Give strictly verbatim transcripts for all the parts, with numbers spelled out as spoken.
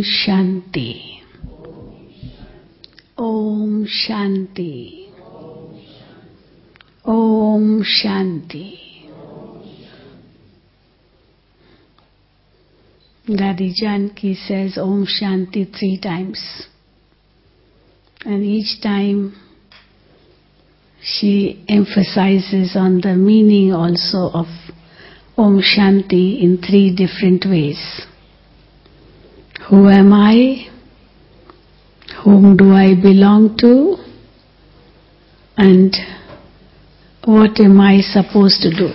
Om Shanti. Om Shanti. Om Shanti. Dadi Janki says Om Shanti three times. And each time she emphasizes on the meaning also of Om Shanti in three different ways. Who am I? Whom do I belong to? And what am I supposed to do?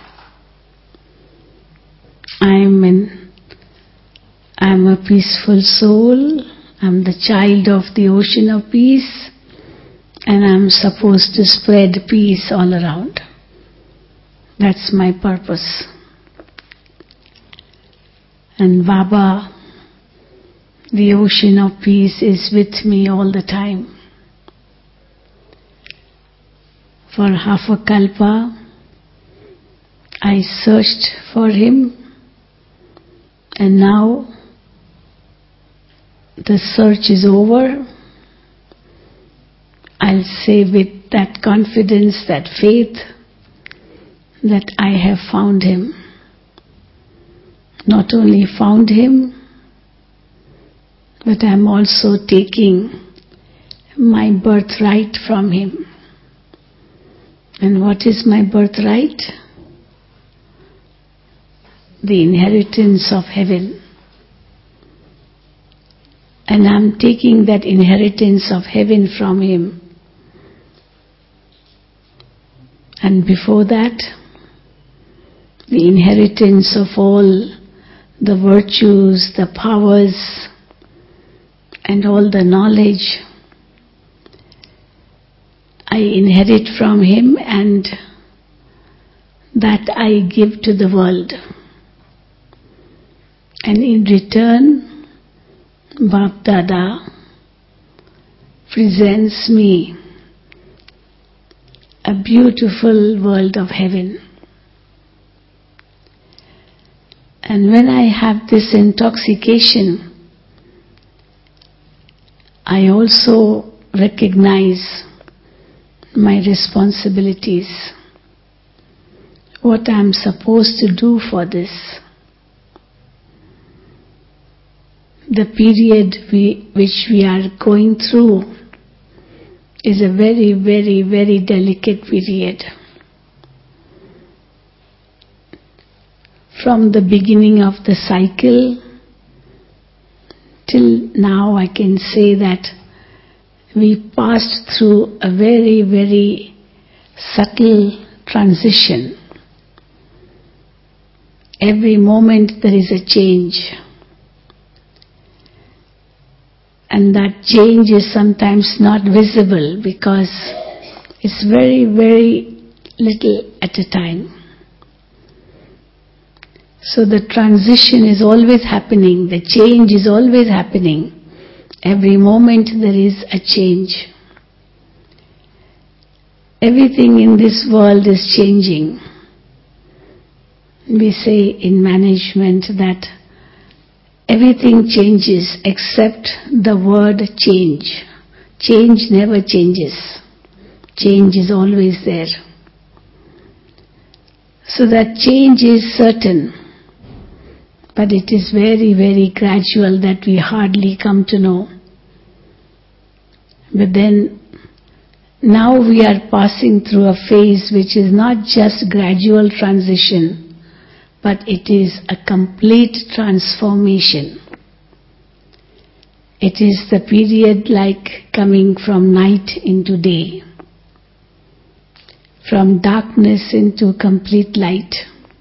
I'm an, I'm a peaceful soul. I'm the child of the ocean of peace, and I'm supposed to spread peace all around. That's my purpose. And Baba, the ocean of peace, is with me all the time. For half a kalpa, I searched for him, and now the search is over. I'll say with that confidence, that faith, that I have found him. Not only found him, but I'm also taking my birthright from him. And what is my birthright? The inheritance of heaven. And I'm taking that inheritance of heaven from him. And before that, the inheritance of all the virtues, the powers, and all the knowledge I inherit from him, and that I give to the world. And in return, Bap Dada presents me a beautiful world of heaven. And when I have this intoxication, I also recognize my responsibilities, what I'm supposed to do for this. The period we, which we are going through is a very, very, very delicate period. From the beginning of the cycle till now, I can say that we passed through a very, very subtle transition. Every moment there is a change. And that change is sometimes not visible because it's very, very little at a time. So the transition is always happening, the change is always happening. Every moment there is a change. Everything in this world is changing. We say in management that everything changes except the word change. Change never changes. Change is always there. So that change is certain. But it is very, very gradual that we hardly come to know. But then, now we are passing through a phase which is not just gradual transition, but it is a complete transformation. It is the period like coming from night into day, from darkness into complete light.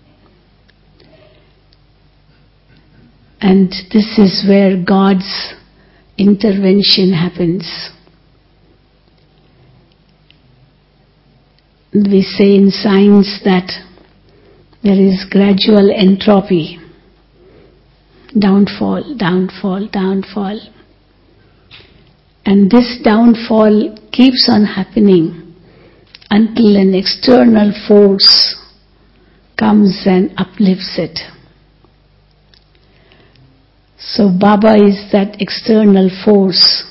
And this is where God's intervention happens. We say in science that there is gradual entropy, downfall, downfall, downfall. And this downfall keeps on happening until an external force comes and uplifts it. So Baba is that external force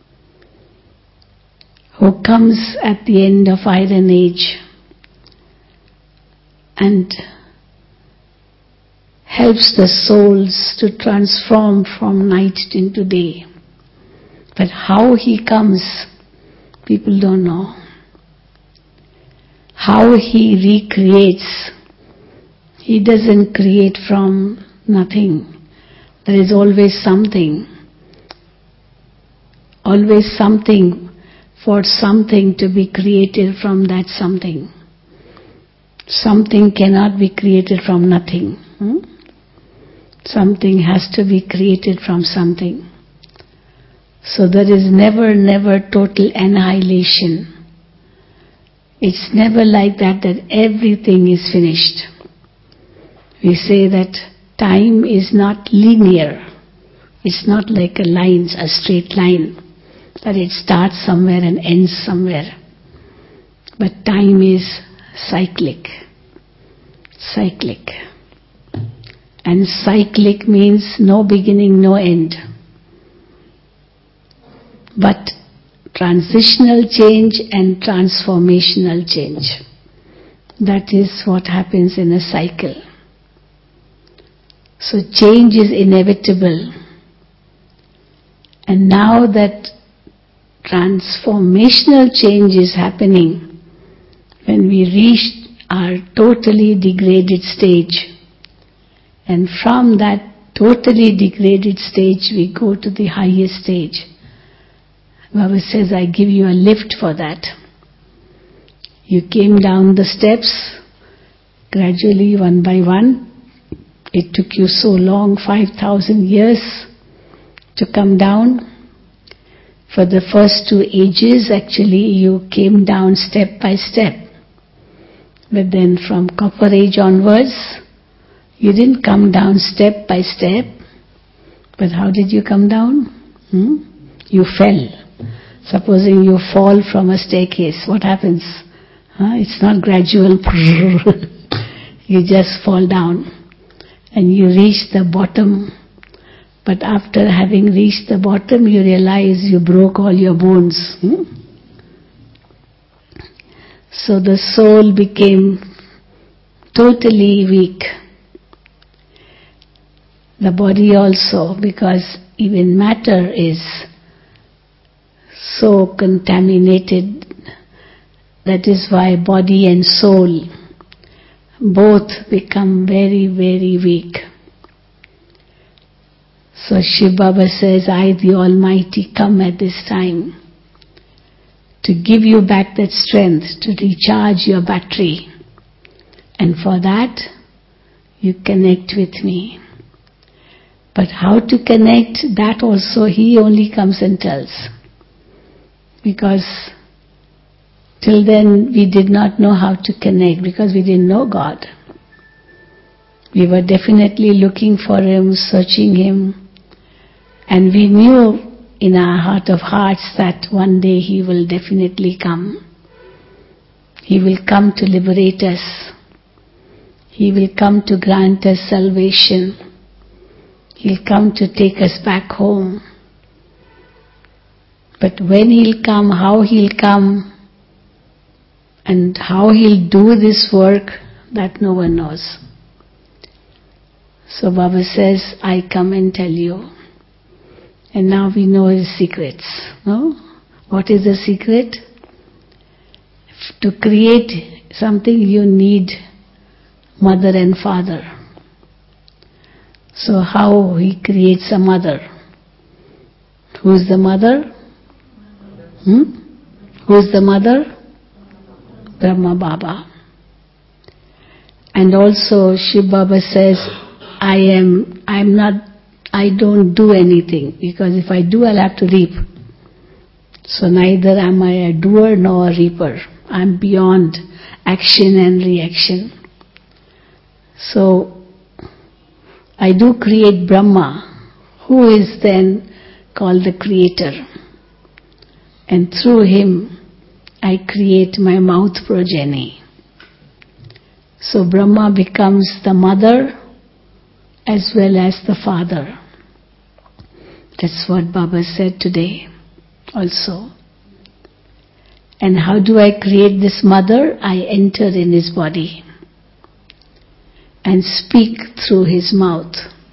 who comes at the end of Iron Age and helps the souls to transform from night into day. But how he comes, people don't know. How he recreates, he doesn't create from nothing. There is always something. Always something for something to be created from that something. Something cannot be created from nothing. Hmm? Something has to be created from something. So there is never, never total annihilation. It's never like that, that everything is finished. We say that time is not linear. It's not like a line, a straight line, that it starts somewhere and ends somewhere. But time is cyclic. Cyclic. And cyclic means no beginning, no end. But transitional change and transformational change. That is what happens in a cycle. So change is inevitable. And now that transformational change is happening, when we reach our totally degraded stage, and from that totally degraded stage we go to the highest stage. Baba says, I give you a lift for that. You came down the steps, gradually, one by one. It took you so long, five thousand years, to come down. For the first two ages, actually, you came down step by step. But then from Copper Age onwards, you didn't come down step by step. But how did you come down? Hmm? You fell. Supposing you fall from a staircase, what happens? Huh? It's not gradual. You just fall down. And you reach the bottom. But after having reached the bottom, you realize you broke all your bones. Hmm? So the soul became totally weak. The body also, because even matter is so contaminated. That is why body and soul both become very, very weak. So Shiv Baba says, I, the Almighty, come at this time to give you back that strength, to recharge your battery. And for that, you connect with me. But how to connect, that also he only comes and tells. Because till then we did not know how to connect, because we didn't know God. We were definitely looking for Him, searching Him. And we knew in our heart of hearts that one day He will definitely come. He will come to liberate us. He will come to grant us salvation. He'll come to take us back home. But when He'll come, how He'll come, and how He'll do this work, that no one knows. So Baba says, I come and tell you. And now we know His secrets. No? What is the secret? To create something you need mother and father. So how He creates a mother? Who is the mother? Hmm? Who is the mother? Brahma Baba. And also Shiv Baba says, I am, I am not, I don't do anything, because if I do, I'll have to reap. So neither am I a doer nor a reaper. I'm beyond action and reaction. So I do create Brahma, who is then called the creator. And through him, I create my mouth progeny. So Brahma becomes the mother as well as the father. That's what Baba said today also. And how do I create this mother? I enter in his body and speak through his mouth.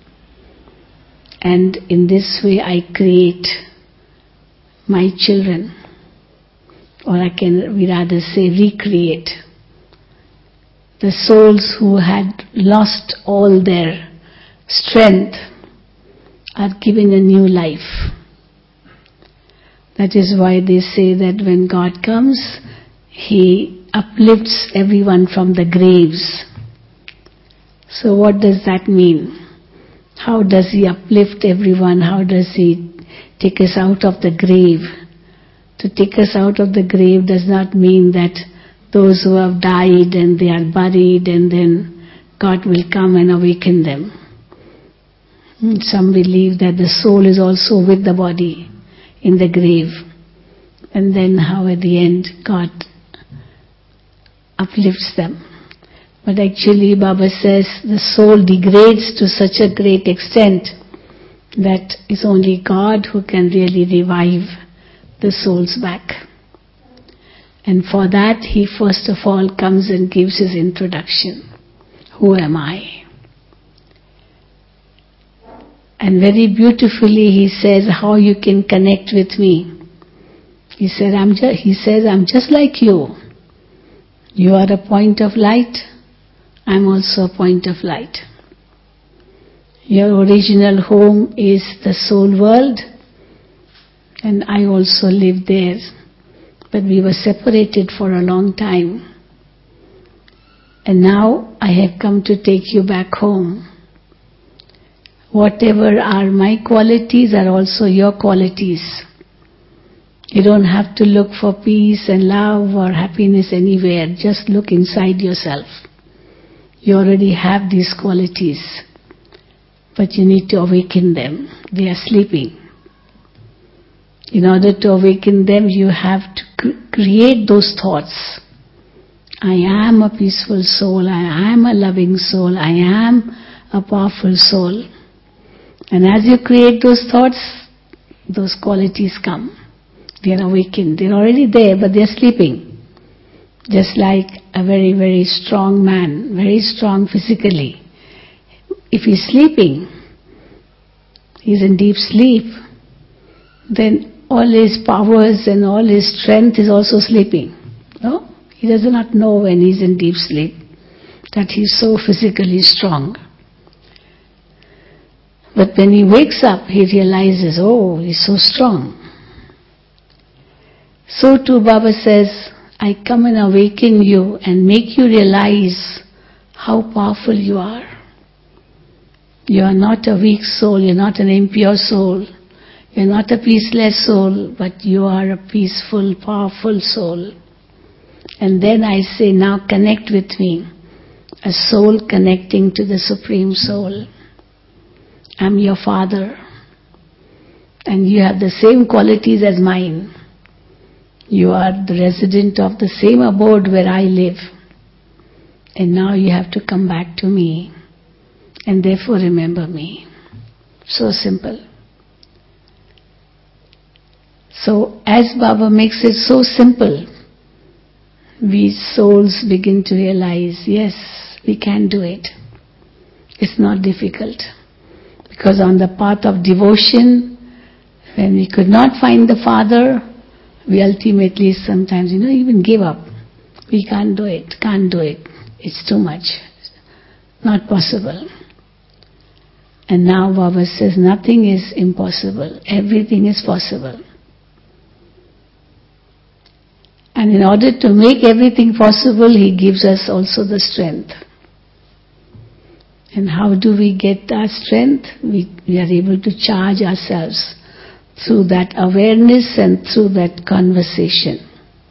And in this way I create my children. Or I can we rather say recreate. The souls who had lost all their strength are given a new life. That is why they say that when God comes, He uplifts everyone from the graves. So what does that mean? How does He uplift everyone? How does He take us out of the grave? To take us out of the grave does not mean that those who have died and they are buried and then God will come and awaken them. Some believe that the soul is also with the body in the grave, and then how at the end God uplifts them. But actually Baba says the soul degrades to such a great extent that it's only God who can really revive the souls back. And for that He first of all comes and gives His introduction. Who am I? And very beautifully He says how you can connect with me. He said, I'm ju- He says, I'm just like you. You are a point of light. I'm also a point of light. Your original home is the soul world, and I also lived there. But we were separated for a long time. And now I have come to take you back home. Whatever are my qualities are also your qualities. You don't have to look for peace and love or happiness anywhere. Just look inside yourself. You already have these qualities, but you need to awaken them. They are sleeping. In order to awaken them, you have to cr- create those thoughts. I am a peaceful soul. I am a loving soul. I am a powerful soul. And as you create those thoughts, those qualities come. They are awakened. They are already there, but they are sleeping. Just like a very, very strong man, very strong physically. If he's sleeping, he's in deep sleep, then all his powers and all his strength is also sleeping. No? He does not know when he's in deep sleep that he's so physically strong. But when he wakes up, he realizes, oh, he's so strong. So too Baba says, I come and awaken you and make you realize how powerful you are. You are not a weak soul, you're not an impure soul, you're not a peaceless soul, but you are a peaceful, powerful soul. And then I say, now connect with me, a soul connecting to the Supreme Soul. I'm your father, and you have the same qualities as mine. You are the resident of the same abode where I live. And now you have to come back to me, and therefore remember me. So simple. So as Baba makes it so simple, we souls begin to realize, yes, we can do it. It's not difficult. Because on the path of devotion, when we could not find the Father, we ultimately sometimes, you know, even give up. We can't do it, can't do it. It's too much. Not possible. And now Baba says nothing is impossible. Everything is possible. And in order to make everything possible, He gives us also the strength. And how do we get our strength? We, we are able to charge ourselves through that awareness and through that conversation.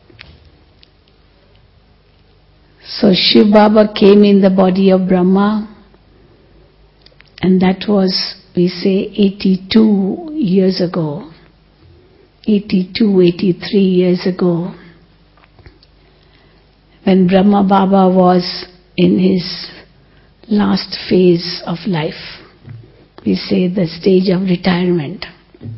So Shiv Baba came in the body of Brahma, and that was, we say, eighty-two years ago. eighty-two, eighty-three years ago. When Brahma Baba was in his last phase of life. We say the stage of retirement.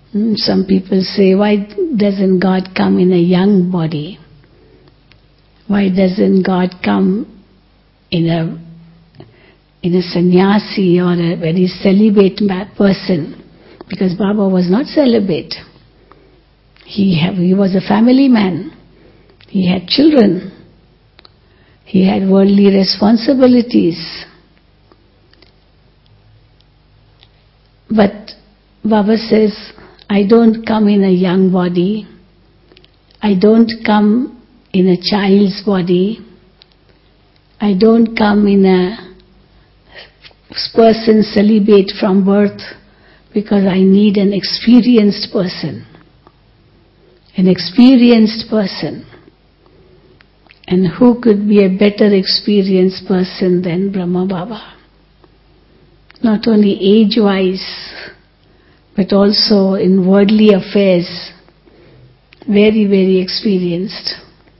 Hmm, Some people say, why doesn't God come in a young body? Why doesn't God come in a in a sannyasi or a very celibate ma- person? Because Baba was not celibate. He, have, he was a family man. He had children. He had worldly responsibilities. But Baba says, I don't come in a young body. I don't come in a child's body. I don't come in a person celibate from birth, because I need an experienced person. An experienced person. And who could be a better experienced person than Brahma Baba? Not only age-wise, but also in worldly affairs, very, very experienced.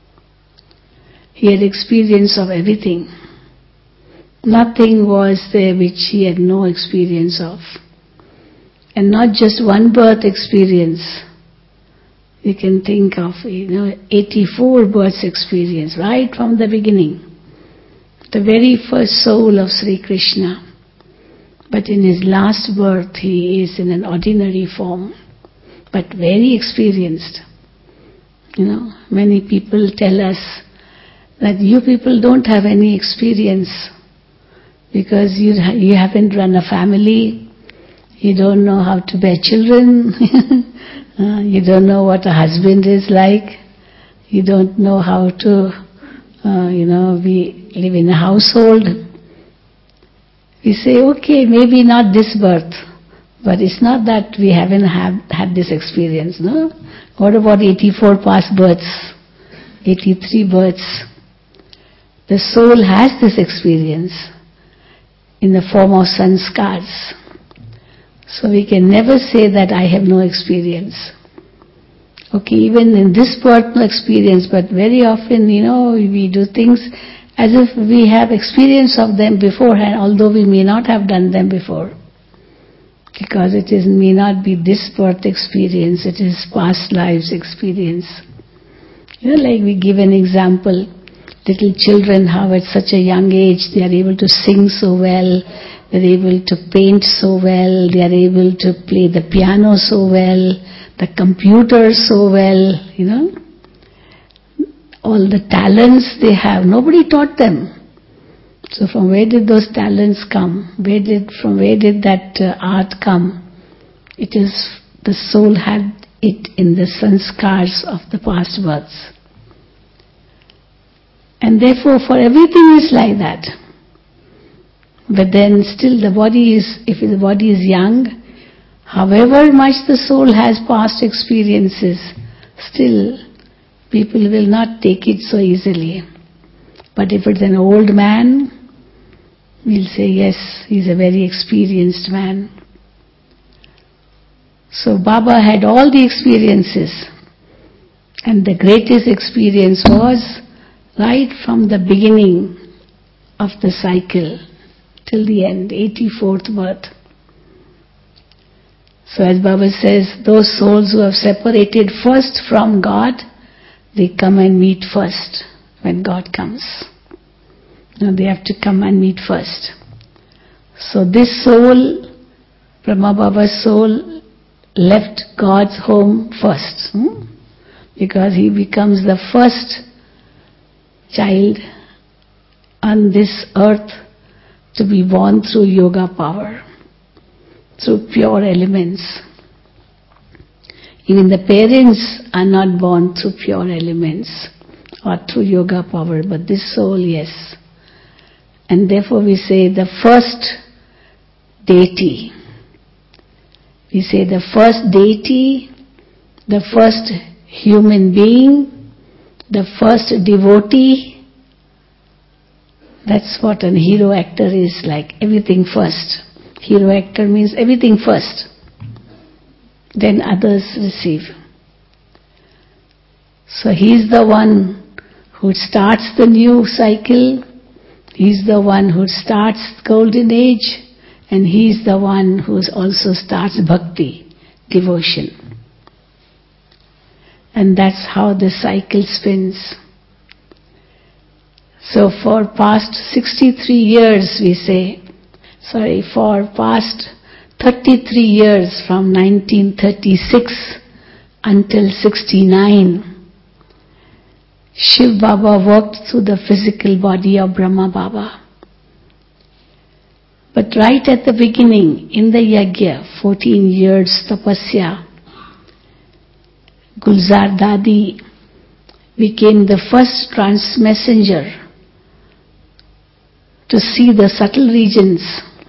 He had experience of everything. Nothing was there which he had no experience of. And not just one birth experience. You can think of, you know, eighty-four births experience, right from the beginning. The very first soul of Sri Krishna. But in his last birth, he is in an ordinary form, but very experienced. You know, many people tell us that you people don't have any experience because you you haven't run a family, you don't know how to bear children, uh, you don't know what a husband is like, you don't know how to, uh, you know, we live in a household. We say, okay, maybe not this birth, but it's not that we haven't have, had this experience, no? What about eighty-four past births, eighty-three births? The soul has this experience in the form of sanskars. So we can never say that I have no experience. Okay, even in this birth no experience, but very often, you know, we do things as if we have experience of them beforehand, although we may not have done them before. Because it is, may not be this birth experience, it is past lives experience. You know, like we give an example, little children, how at such a young age they are able to sing so well, they are able to paint so well, they are able to play the piano so well, the computer so well, you know. All the talents they have, nobody taught them. So from where did those talents come? Where did, from where did that uh, art come? It is, the soul had it in the sanskars of the past births. And therefore for everything is like that. But then still the body is, if the body is young, however much the soul has past experiences, still people will not take it so easily. But if it's an old man, we'll say, yes, he's a very experienced man. So Baba had all the experiences. And the greatest experience was right from the beginning of the cycle till the end, eighty-fourth birth. So as Baba says, those souls who have separated first from God, they come and meet first when God comes. Now they have to come and meet first. So this soul, Brahma Baba's soul, left God's home first. Hmm? Because he becomes the first child on this earth to be born through yoga power, through pure elements. Even the parents are not born through pure elements or through yoga power, but this soul, yes. And therefore we say the first deity. We say the first deity, the first human being, the first devotee. That's what an hero actor is like, everything first. Hero actor means everything first. Then others receive. So he's the one who starts the new cycle, he's the one who starts golden age, and he's the one who also starts bhakti, devotion. And that's how the cycle spins. So for past sixty-three years, we say, sorry, for past thirty-three years, from nineteen thirty-six until sixty-nine, Shiv Baba worked through the physical body of Brahma Baba. But right at the beginning, in the yajna, fourteen years tapasya, Gulzar Dadi became the first trans messenger to see the subtle regions,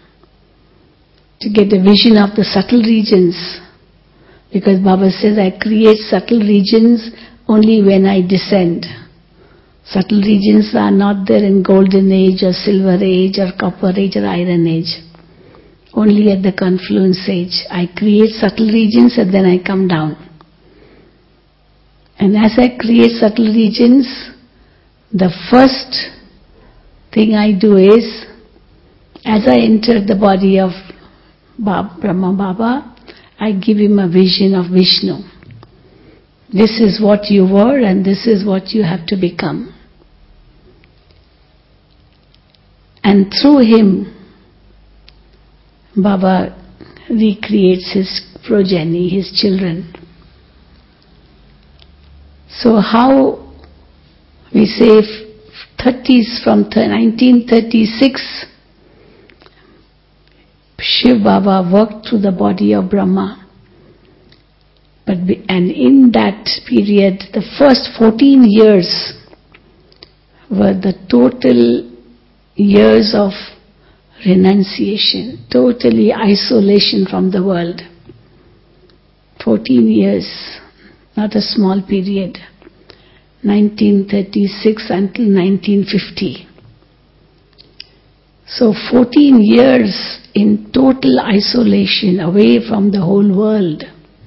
to get a vision of the subtle regions. Because Baba says, I create subtle regions only when I descend. Subtle regions are not there in golden age or silver age or copper age or iron age. Only at the confluence age. I create subtle regions and then I come down. And as I create subtle regions, the first thing I do is, as I enter the body of Brahma Baba, I give him a vision of Vishnu. This is what you were and this is what you have to become. And through him, Baba recreates his progeny, his children. So how we say thirties from nineteen thirty-six, Shiv Baba worked through the body of Brahma. But and in that period, the first fourteen years were the total years of renunciation, totally isolation from the world. fourteen years, not a small period. nineteen thirty-six until nineteen fifty. So fourteen years in total isolation, away from the whole world.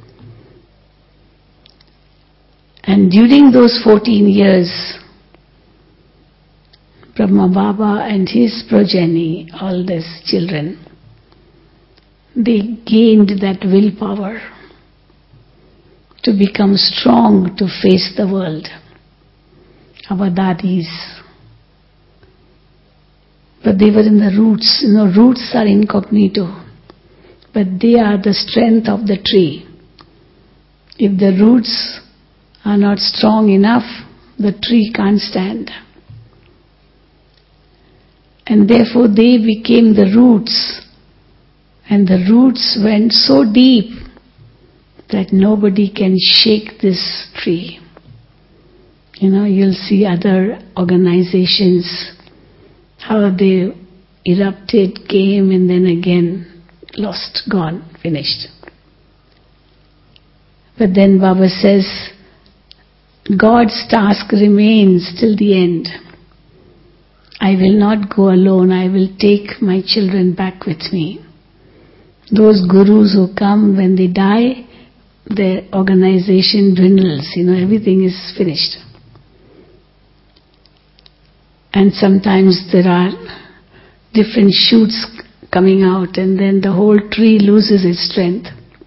And during those fourteen years, Brahma Baba and his progeny, all these children, they gained that willpower to become strong to face the world. Our dadis. But they were in the roots. You know, roots are incognito. But they are the strength of the tree. If the roots are not strong enough, the tree can't stand. And therefore they became the roots. And the roots went so deep that nobody can shake this tree. You know, you'll see other organizations, how they erupted, came and then again lost, gone, finished. But then Baba says, God's task remains till the end. I will not go alone, I will take my children back with me. Those gurus who come, when they die, their organization dwindles, you know, everything is finished. And sometimes there are different shoots coming out and then the whole tree loses its strength.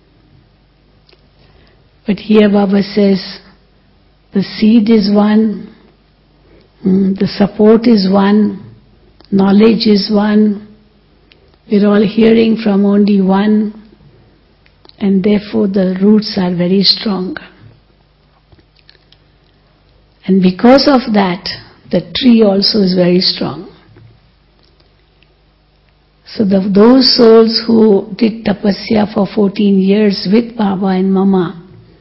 But here Baba says, the seed is one, the support is one, knowledge is one, we're all hearing from only one, and therefore the roots are very strong. And because of that, the tree also is very strong. So the, those souls who did tapasya for fourteen years with Baba and Mama,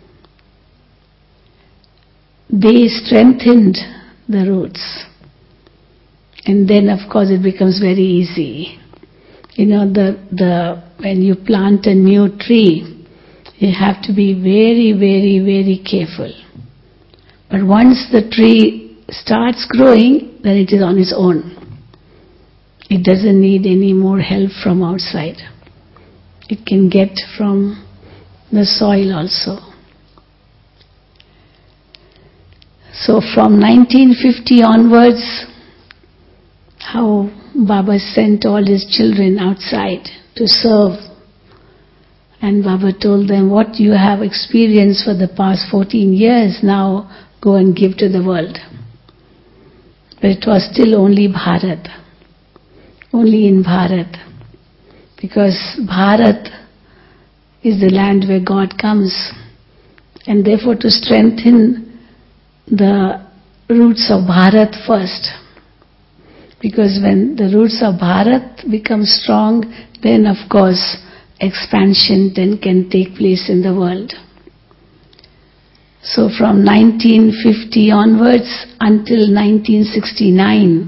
they strengthened the roots. And then of course it becomes very easy. You know, the, the, when you plant a new tree, you have to be very, very, very careful. But once the tree starts growing, then it is on its own. It doesn't need any more help from outside. It can get from the soil also. So from nineteen fifty onwards, how Baba sent all his children outside to serve And Baba told them, what you have experienced for the past fourteen years, now go and give to the world. But it was still only Bharat. Only in Bharat. Because Bharat is the land where God comes. And therefore to strengthen the roots of Bharat first. Because when the roots of Bharat become strong, then of course expansion then can take place in the world. So from nineteen fifty onwards until nineteen sixty-nine,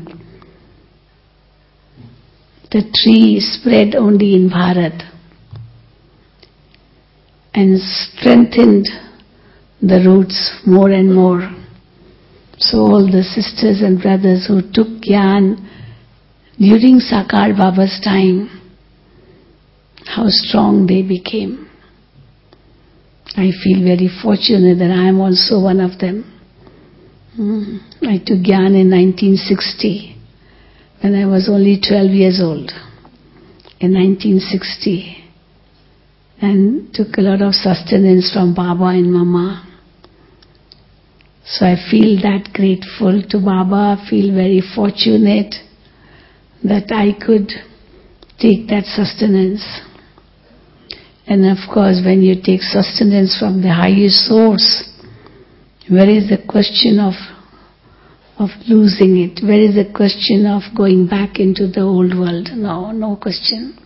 the tree spread only in Bharat and strengthened the roots more and more. So all the sisters and brothers who took Gyan during Sakar Baba's time, how strong they became. I feel very fortunate that I am also one of them. Mm. I took Gyan in nineteen sixty, when I was only twelve years old. In nineteen sixty. And took a lot of sustenance from Baba and Mama. So I feel that grateful to Baba, feel very fortunate that I could take that sustenance. And of course, when you take sustenance from the highest source, where is the question of, of losing it? Where is the question of going back into the old world? No, no question.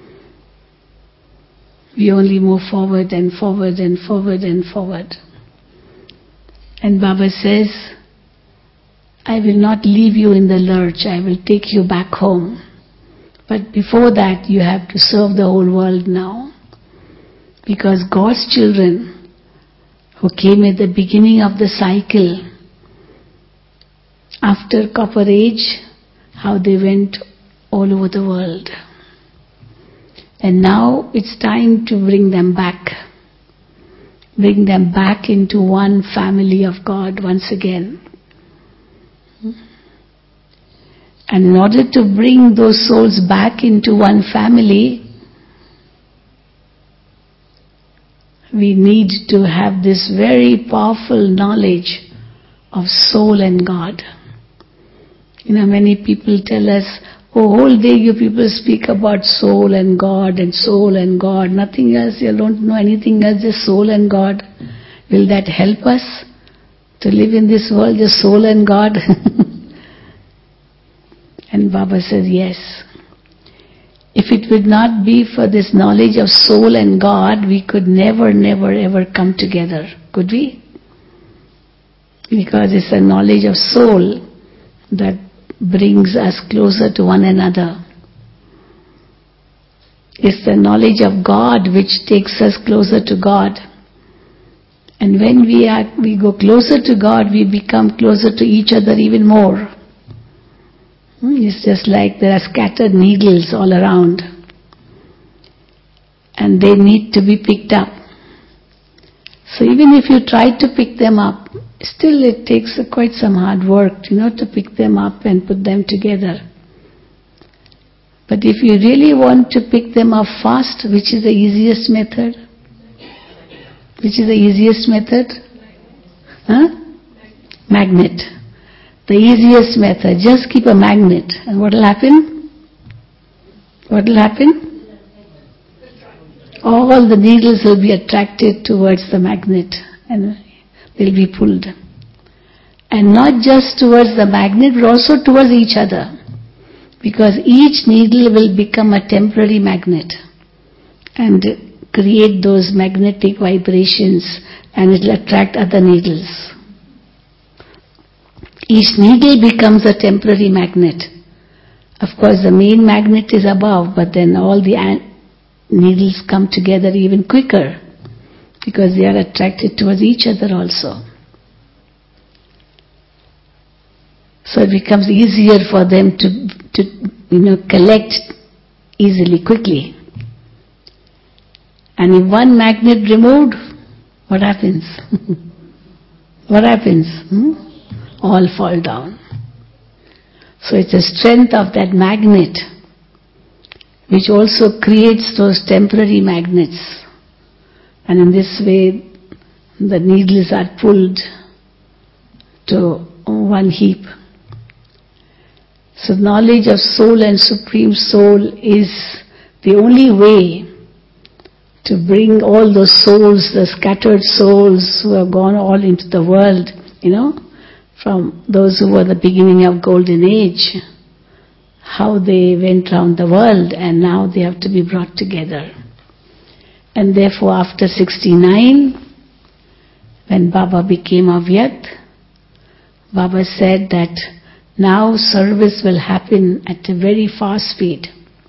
We only move forward and forward and forward and forward. And Baba says, I will not leave you in the lurch, I will take you back home. But before that, you have to serve the whole world now. Because God's children, who came at the beginning of the cycle, after Copper Age, how they went all over the world. And now it's time to bring them back. Bring them back into one family of God once again. And in order to bring those souls back into one family, we need to have this very powerful knowledge of soul and God. You know, many people tell us, oh, whole day you people speak about soul and God and soul and God, nothing else, you don't know anything else, just soul and God. Will that help us to live in this world, just soul and God? And Baba says, yes. If it would not be for this knowledge of soul and God, we could never, never, ever come together. Could we? Because it's a knowledge of soul that brings us closer to one another. It's the knowledge of God which takes us closer to God. And when we are, we go closer to God, we become closer to each other even more. It's just like there are scattered needles all around. And they need to be picked up. So even if you try to pick them up, still it takes quite some hard work, you know, to pick them up and put them together. But if you really want to pick them up fast, which is the easiest method? Which is the easiest method? Huh? Magnet. The easiest method. Just keep a magnet. And what will happen? What will happen? All the needles will be attracted towards the magnet and they'll be pulled. And not just towards the magnet, but also towards each other. Because each needle will become a temporary magnet and create those magnetic vibrations, and it will attract other needles. Each needle becomes a temporary magnet. Of course, the main magnet is above, but then all the an- needles come together even quicker because they are attracted towards each other also. So it becomes easier for them to, to you know, collect easily, quickly. And if one magnet removed, what happens? What happens? Hmm? All fall down. So it's the strength of that magnet which also creates those temporary magnets. And in this way, the needles are pulled to one heap. So knowledge of soul and Supreme Soul is the only way to bring all those souls, the scattered souls who have gone all into the world, you know, from those who were the beginning of Golden Age, how they went round the world and now they have to be brought together. And therefore after sixty-nine, when Baba became Avyakt, Baba said that now service will happen at a very fast speed.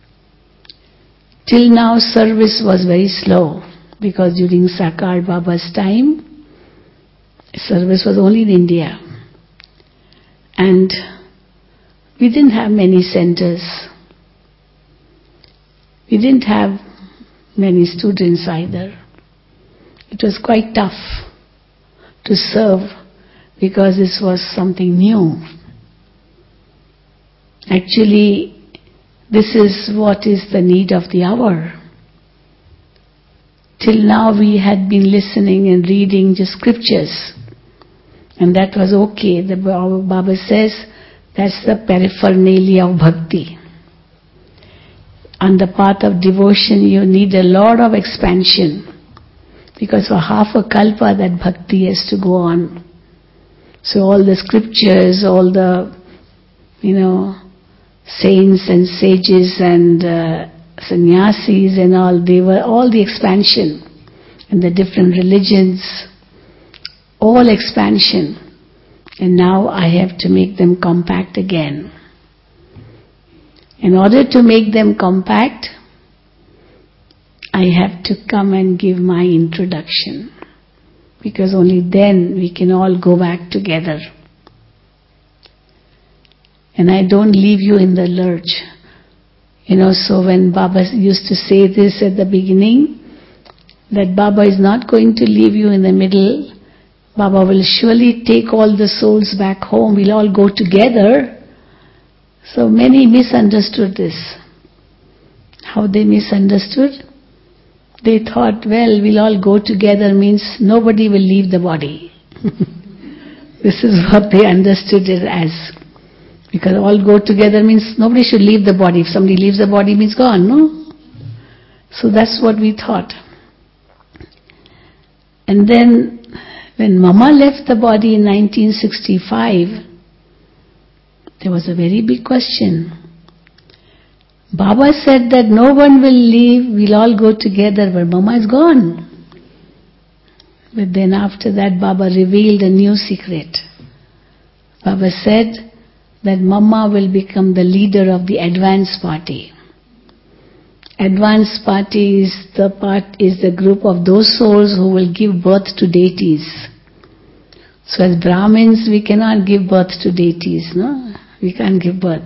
Till now service was very slow, because during Sakar Baba's time, service was only in India. And we didn't have many centers. We didn't have many students either. It was quite tough to serve because this was something new. Actually, this is what is the need of the hour. Till now we had been listening and reading just scriptures, and that was okay. The Baba says that's the paraphernalia of bhakti. On the path of devotion you need a lot of expansion, because for half a kalpa that bhakti has to go on. So all the scriptures, all the, you know, saints and sages and uh, sannyasis and all, they were all the expansion. And the different religions, all expansion. And now I have to make them compact again. In order to make them compact, I have to come and give my introduction, because only then we can all go back together. And I don't leave you in the lurch. You know, so when Baba used to say this at the beginning, that Baba is not going to leave you in the middle. Baba will surely take all the souls back home. We'll all go together. So many misunderstood this. How they misunderstood? They thought, well, we'll all go together means nobody will leave the body. This is what they understood it as. Because all go together means nobody should leave the body. If somebody leaves the body, means gone, no? So that's what we thought. And then when Mama left the body in nineteen sixty-five, there was a very big question. Baba said that no one will leave, we'll all go together, but Mama is gone. But then after that, Baba revealed a new secret. Baba said that Mama will become the leader of the advance party. Advance party is the part is the group of those souls who will give birth to deities. So as Brahmins, we cannot give birth to deities, no? We can't give birth.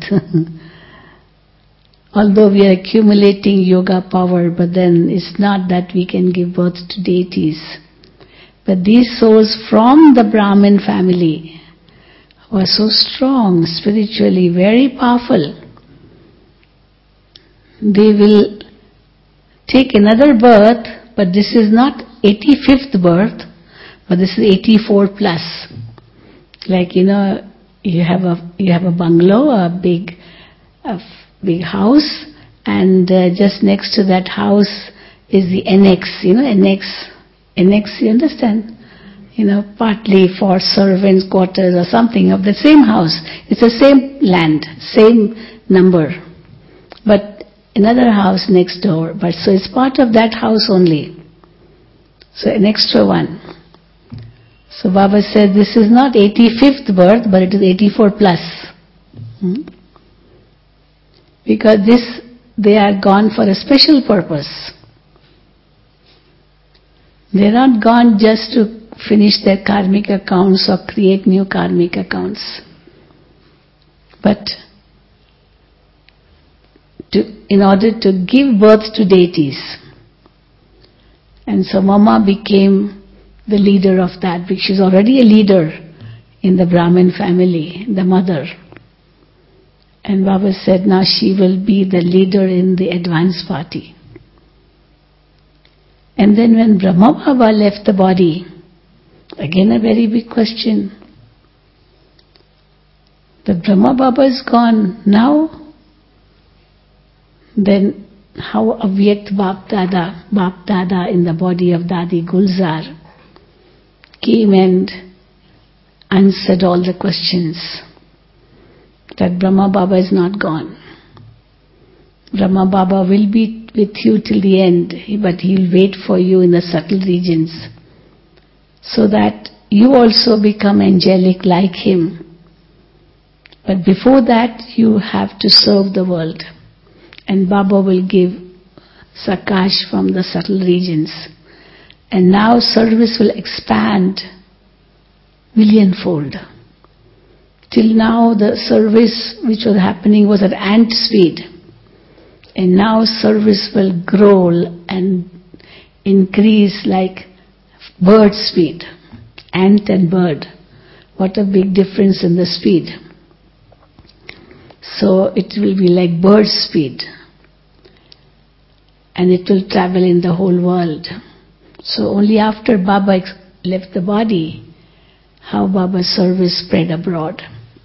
Although we are accumulating yoga power, but then it's not that we can give birth to deities. But these souls from the Brahmin family were so strong, spiritually, very powerful. They will take another birth, but this is not eighty-fifth birth, but this is eighty-four plus. Like, you know, you have a you have a bungalow, a big, a big house, and uh, just next to that house is the annex. You know, annex, annex. You understand? You know, partly for servants' quarters or something of the same house. It's the same land, same number, but another house next door. But so it's part of that house only. So an extra one. So Baba said this is not eighty-fifth birth, but it is eighty-four plus. Hmm? Because this, they are gone for a special purpose. They are not gone just to finish their karmic accounts or create new karmic accounts, but to, in order to give birth to deities. And so Mama became the leader of that, because she's already a leader in the Brahmin family, the mother. And Baba said now she will be the leader in the advance party. And then when Brahma Baba left the body, again a very big question. The Brahma Baba is gone now. Then how Avyakt Bap Dada, Bap Dada in the body of Dadi Gulzar came and answered all the questions. That Brahma Baba is not gone. Brahma Baba will be with you till the end, but he will wait for you in the subtle regions, so that you also become angelic like him. But before that, you have to serve the world. And Baba will give Sakash from the subtle regions. And now service will expand millionfold. Till now the service which was happening was at ant speed. And now service will grow and increase like bird speed. Ant and bird. What a big difference in the speed. So it will be like bird speed. And it will travel in the whole world. So only after Baba left the body, how Baba's service spread abroad.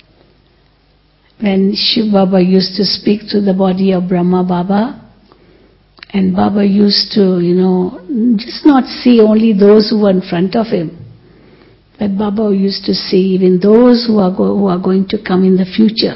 When Shiv Baba used to speak to the body of Brahma Baba, and Baba used to, you know, just not see only those who were in front of him, but Baba used to see even those who are, go, who are going to come in the future.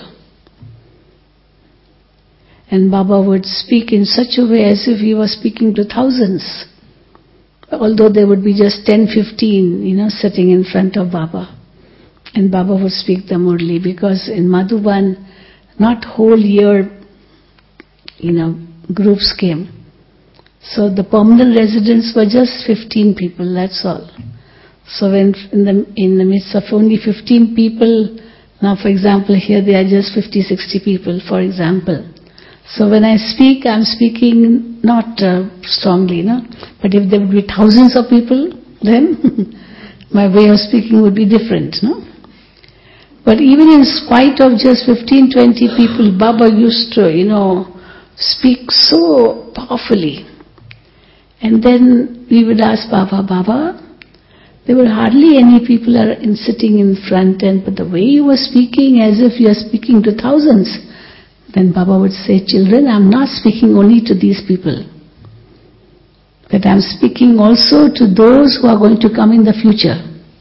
And Baba would speak in such a way as if he was speaking to thousands. Although there would be just ten, fifteen, you know, sitting in front of Baba. And Baba would speak the Murli, because in Madhuban, not whole year, you know, groups came. So the permanent residents were just fifteen people, that's all. So when in the, in the midst of only fifteen people, now for example here there are just fifty, sixty people, for example. So when I speak, I'm speaking not uh, strongly, no? But if there would be thousands of people, then my way of speaking would be different, no? But even in spite of just fifteen, twenty people, Baba used to, you know, speak so powerfully. And then we would ask Baba, Baba, there were hardly any people are in sitting in front, and but the way you were speaking, as if you are speaking to thousands. Then Baba would say, children, I'm not speaking only to these people, but I'm speaking also to those who are going to come in the future.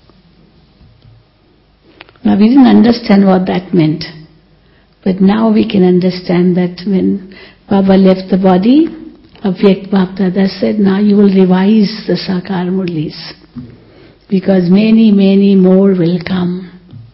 Now we didn't understand what that meant, but now we can understand that when Baba left the body, Avyakt Bap Dada said, now you will revise the Sakar Murlis, because many, many more will come.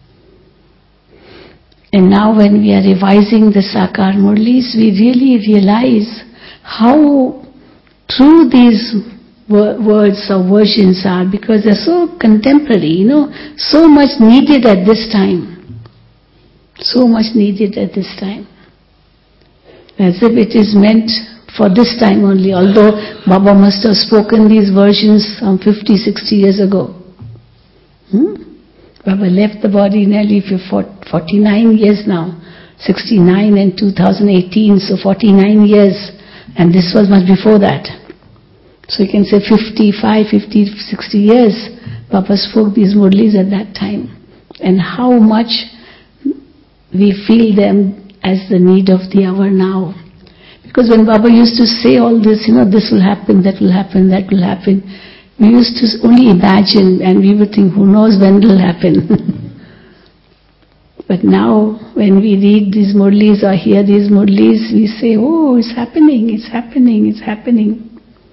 And now when we are revising the Sakar Murlis, we really realize how true these words or versions are, because they're so contemporary, you know, so much needed at this time. So much needed at this time. As if it is meant for this time only, although Baba must have spoken these versions some fifty, sixty years ago. Hmm? Baba left the body nearly for forty-nine years now, sixty-nine and two thousand eighteen, so forty-nine years, and this was much before that. So you can say fifty-five, fifty, sixty years, Baba spoke these murlis at that time. And how much we feel them as the need of the hour now. Because when Baba used to say all this, you know, this will happen, that will happen, that will happen, we used to only imagine, and we would think, who knows when it will happen. But now, when we read these murlis or hear these murlis, we say, oh, it's happening, it's happening, it's happening.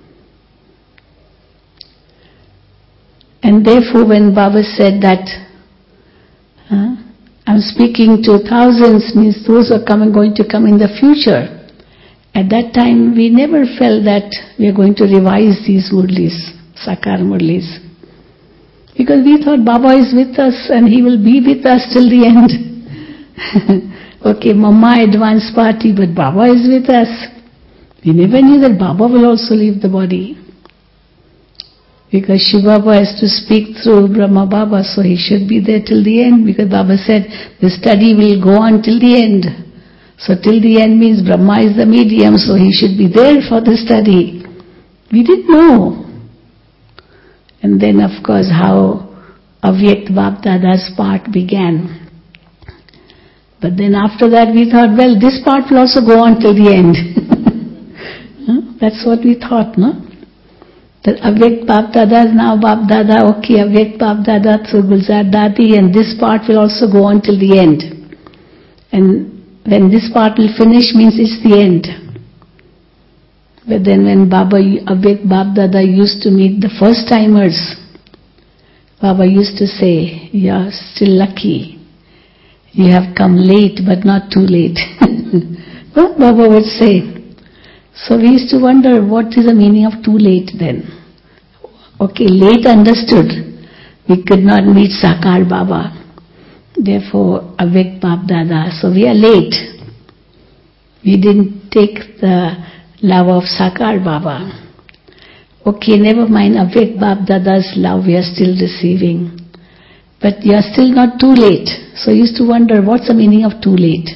And therefore, when Baba said that, huh, I'm speaking to thousands, means those are coming, going to come in the future. At that time, we never felt that we are going to revise these murlis. Sakar Murlis. Because we thought Baba is with us and he will be with us till the end. Okay, Mama advance party, but Baba is with us. We never knew that Baba will also leave the body. Because Shiv Baba has to speak through Brahma Baba, so he should be there till the end, because Baba said the study will go on till the end. So till the end means Brahma is the medium, so he should be there for the study. We didn't know. And then of course how Avyakt Bap Dada's part began. But then after that we thought, well, this part will also go on till the end. huh? That's what we thought, no? That Avyakt Bap Dada is now Bap Dada, okay, Avyakt Bap Dada through Gulzar Dadi, and this part will also go on till the end. And when this part will finish means it's the end. But then when Baba, Avyakt Bap Dada used to meet the first timers, Baba used to say, you're still lucky. You have come late, but not too late. What Baba would say. So we used to wonder, what is the meaning of too late then? Okay, late understood. We could not meet Sakar Baba. Therefore, Avyakt Bap Dada. So we are late. We didn't take the love of Sakar Baba. Okay, never mind, Avyakt Bap Dada's love we are still receiving. But you are still not too late. So I used to wonder, what's the meaning of too late?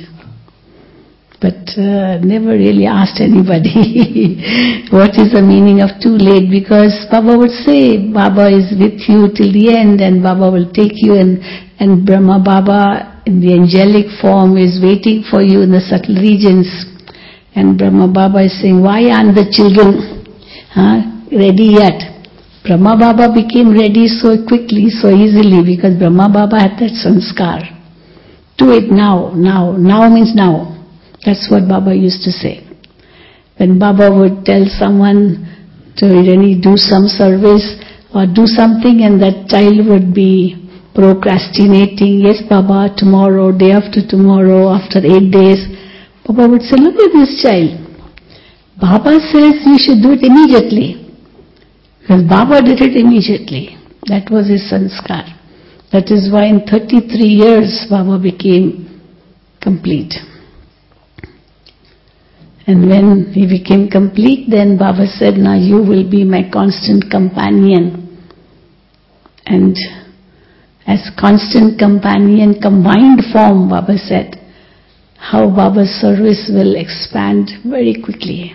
But uh, never really asked anybody what is the meaning of too late, because Baba would say, Baba is with you till the end and Baba will take you, and, and Brahma Baba in the angelic form is waiting for you in the subtle regions. And Brahma Baba is saying, why aren't the children huh, ready yet? Brahma Baba became ready so quickly, so easily, because Brahma Baba had that sanskar. Do it now, now, now means now. That's what Baba used to say. When Baba would tell someone to really do some service or do something, and that child would be procrastinating, yes Baba, tomorrow, day after tomorrow, after eight days, Baba would say, look at this child. Baba says you should do it immediately. Because Baba did it immediately. That was his sanskar. That is why in thirty-three years Baba became complete. And when he became complete, then Baba said, now you will be my constant companion. And as constant companion, combined form, Baba said, how Baba's service will expand very quickly.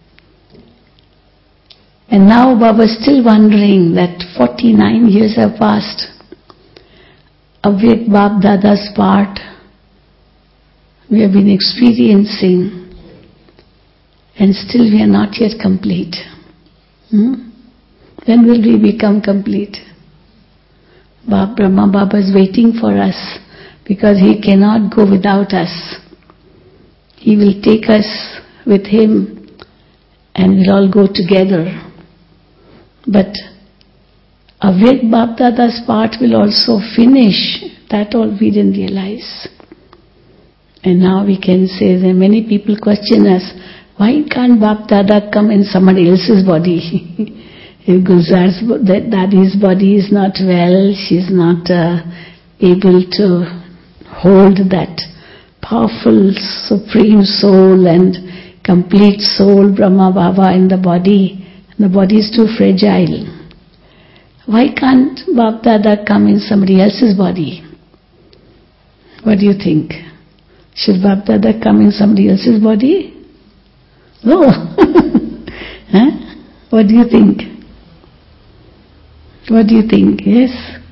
And now Baba is still wondering that forty-nine years have passed. Avyakt Bap Dada's part we have been experiencing, and still we are not yet complete. Hmm? When will we become complete? Baba, Brahma Baba is waiting for us, because he cannot go without us. He will take us with him and we'll all go together. But Avyakt Bap Dada's part will also finish. That all we didn't realize. And now we can say that many people question us, why can't Bap Dada come in somebody else's body? If Gulzar's that Dadi's body is not well, she's not uh, able to hold that powerful supreme soul and complete soul Brahma Baba in the body. The body is too fragile. Why can't Bap Dada come in somebody else's body? What do you think? Should Bap Dada come in somebody else's body? No. Huh? What do you think? What do you think? Yes?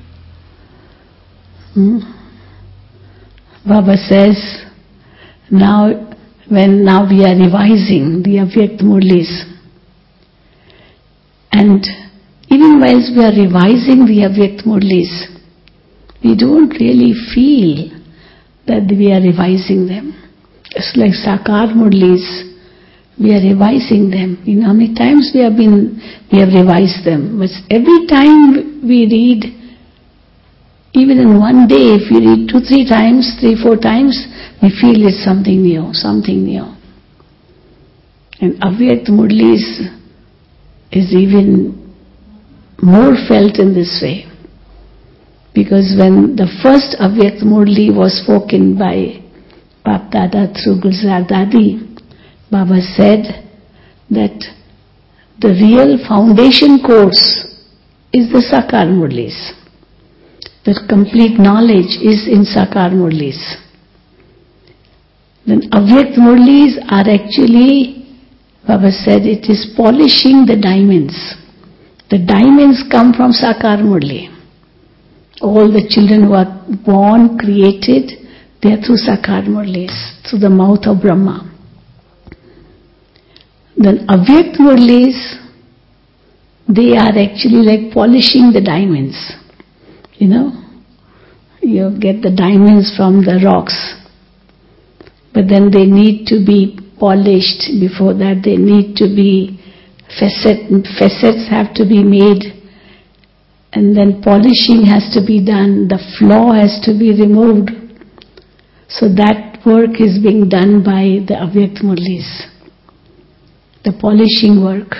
Hmm? Baba says, now when now we are revising the Avyakt Murlis, and even whilst we are revising the Avyakt Murlis, we don't really feel that we are revising them. It's like Sakar Murlis, we are revising them. You know how many times we have been, we have revised them. But every time we read, even in one day, if we read two, three times, three, four times, we feel it's something new, something new. And Avyakt Murlis is even more felt in this way. Because when the first Avyakt Murli was spoken by Bap Dada through Gulzar Dadi, Baba said that the real foundation course is the Sakar Murlis. The complete knowledge is in Sakar Murlis. Then Avyakt Murlis are actually, Baba said, it is polishing the diamonds. The diamonds come from Sakar Murli. All the children who are born, created, they are through Sakar Murlis, through the mouth of Brahma. Then Avyakt Murlis, they are actually like polishing the diamonds. You know, you get the diamonds from the rocks. But then they need to be polished. Before that they need to be, facet, facets have to be made. And then polishing has to be done. The flaw has to be removed. So that work is being done by the Avyakt Murlis. The polishing work.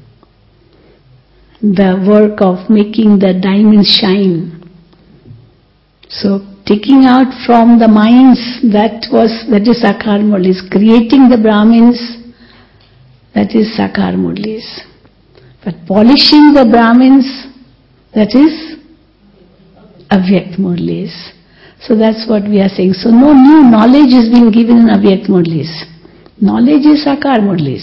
The work of making the diamonds shine. So taking out from the minds, that was, that is Sakar Murlis. Creating the Brahmins, that is Sakar Murlis. But polishing the Brahmins, that is Avyakt Murlis. So that's what we are saying. So no new knowledge is being given in Avyakt Murlis. Knowledge is Sakar Murlis.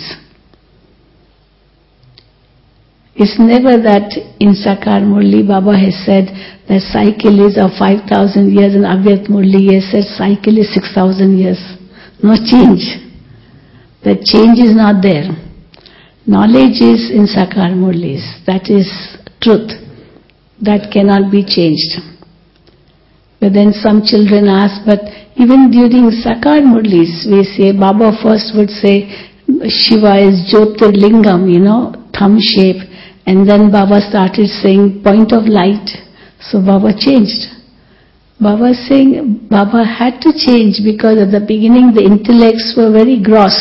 It's never that in Sakar Murli Baba has said that cycle is of five thousand years and Avyakt Murli has said cycle is six thousand years. No change. The change is not there. Knowledge is in Sakar Murlis. That is truth. That cannot be changed. But then some children ask, but even during Sakar Murlis, we say, Baba first would say, Shiva is Jyotirlingam, you know, thumb shape. And then Baba started saying, point of light. So Baba changed. Baba is saying, Baba had to change because at the beginning the intellects were very gross.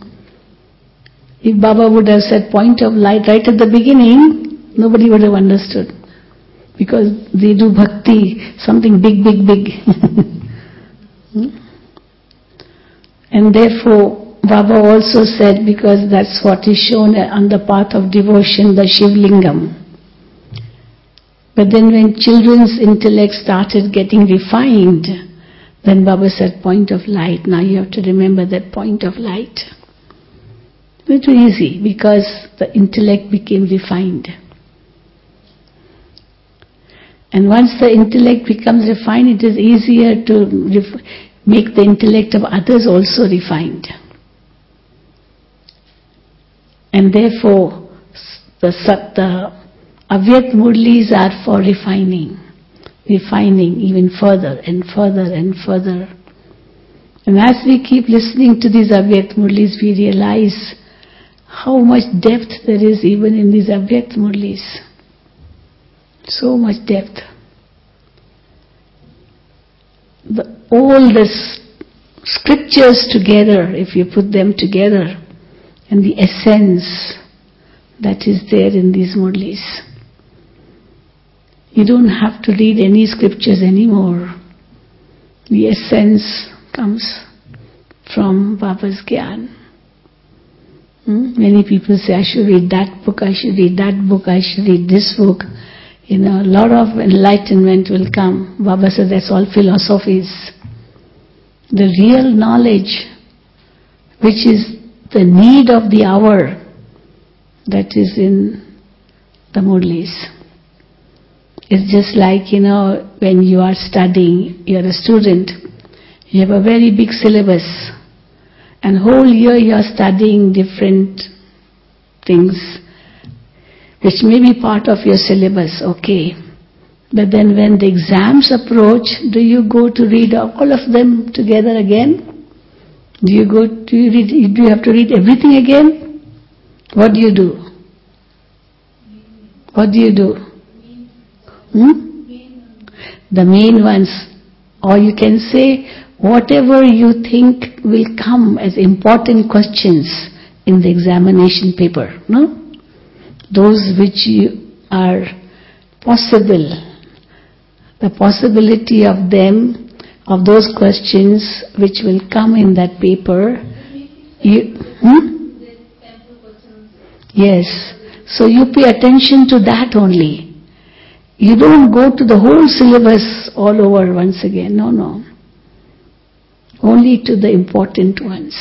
If Baba would have said point of light right at the beginning, nobody would have understood. Because they do bhakti, something big, big, big. And therefore, Baba also said, because that's what is shown on the path of devotion, the Shivlingam. But then when children's intellect started getting refined, then Baba said, point of light. Now you have to remember that point of light. It was easy because the intellect became refined. And once the intellect becomes refined, it is easier to ref- make the intellect of others also refined. And therefore, the, the Avyakt Murlis are for refining, refining even further and further and further. And as we keep listening to these Avyakt Murlis, we realize how much depth there is even in these Avyakt Murlis. So much depth. The, all the scriptures together, if you put them together, and the essence that is there in these Murlis. You don't have to read any scriptures anymore. The essence comes from Baba's Gyan. Hmm? Many people say, I should read that book, I should read that book, I should read this book. You know, a lot of enlightenment will come. Baba says that's all philosophies. The real knowledge, which is the need of the hour, that is in the Murlis. It's just like, you know, when you are studying, you're a student, you have a very big syllabus, and whole year you are studying different things, which may be part of your syllabus, okay. But then when the exams approach, do you go to read all of them together again? Do you go, do you read, do you have to read everything again? What do you do? What do you do? Hmm? The main ones. Or you can say, whatever you think will come as important questions in the examination paper, no? Those which you are possible, the possibility of them, of those questions which will come in that paper. You, hmm? Yes. So you pay attention to that only. You don't go to the whole syllabus all over once again. No, no. Only to the important ones.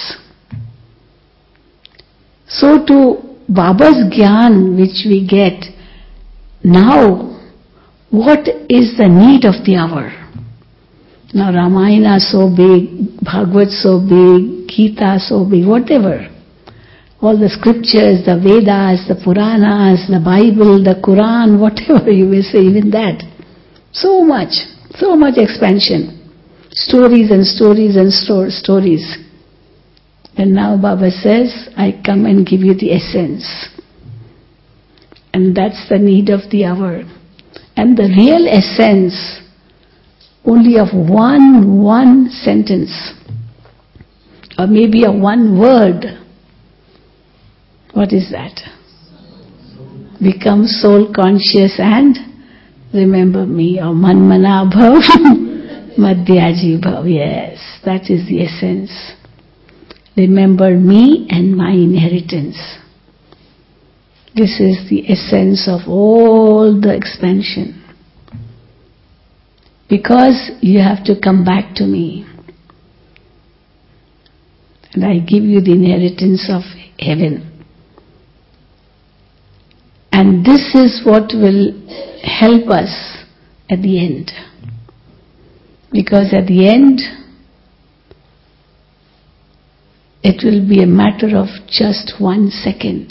So to Baba's Gyan which we get, now, what is the need of the hour? Now Ramayana so big, Bhagavad so big, Gita so big, whatever. All the scriptures, the Vedas, the Puranas, the Bible, the Quran, whatever you may say, even that. So much, so much expansion. Stories and stories and sto- stories. And now Baba says, I come and give you the essence. And that's the need of the hour. And the real essence only of one, one sentence, or maybe a one word. What is that? Become soul conscious and remember me, or Manmana Bhav, Madhyaji Bhav. Yes, that is the essence. Remember me and my inheritance. This is the essence of all the expansion. Because you have to come back to me. And I give you the inheritance of heaven. And this is what will help us at the end. Because at the end, it will be a matter of just one second.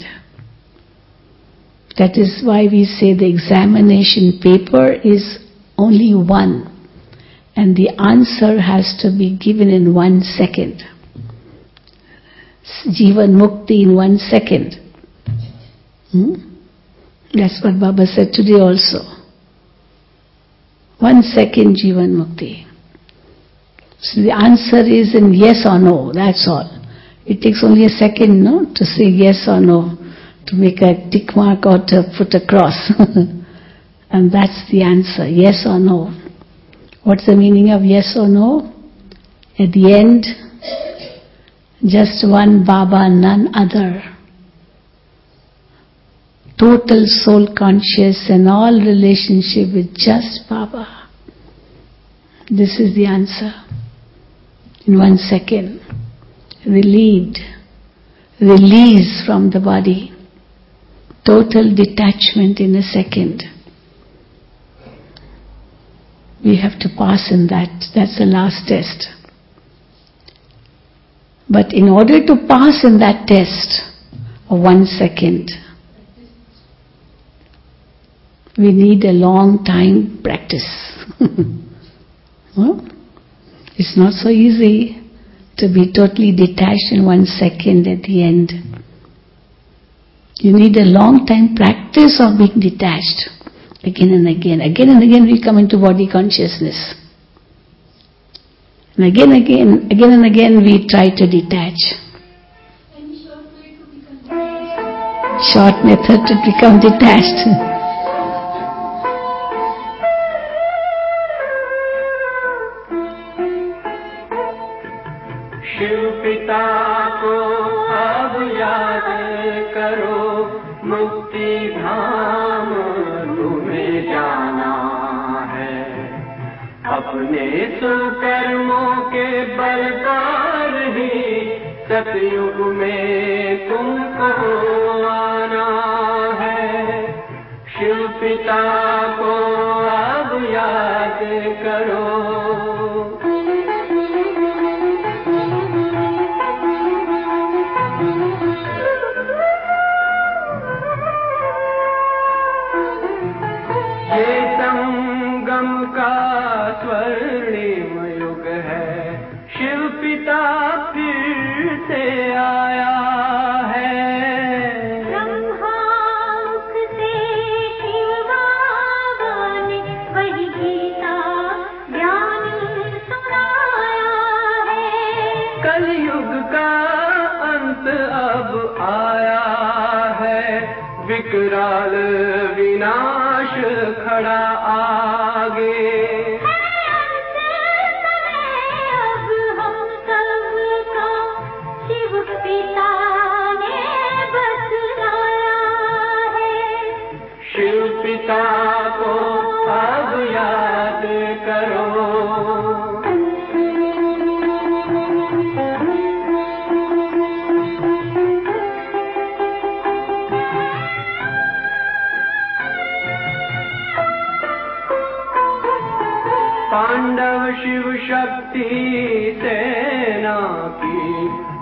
That is why we say the examination paper is only one, and the answer has to be given in one second. Jivan Mukti in one second. Hmm? That's what Baba said today also. One second Jivan Mukti. So the answer is in yes or no, that's all. It takes only a second, no, to say yes or no, to make a tick mark or to put a cross. And that's the answer, yes or no. What's the meaning of yes or no? At the end, just one Baba, none other. Total soul conscious and all relationship with just Baba. This is the answer. In one second. Relieved. Release from the body. Total detachment in a second. We have to pass in that. That's the last test. But in order to pass in that test of one second, we need a long time practice. Well, it's not so easy to be totally detached in one second at the end. You need a long time practice of being detached. Again and again, again and again we come into body consciousness. And again and again, again and again we try to detach. Any short way to become detached? Short method to become detached. Shiv पिता को अब याद करो, मुक्ति धाम तुम्हें जाना है। अपने सुकर्मों के बलदार ही सतयुग में तुमको आना है। शिव पिता को अब याद करो। स्वर्णिम युग है, शिव पिता फिर से आया है। ब्रह्मामुख से शिव बाबा ने वही गीता ज्ञान सुनाया है। कलयुग का अंत अब आया है, विकराल विनाश खड़ा आगे। शिव पिता को अब याद करो। शिव शक्ति सेना की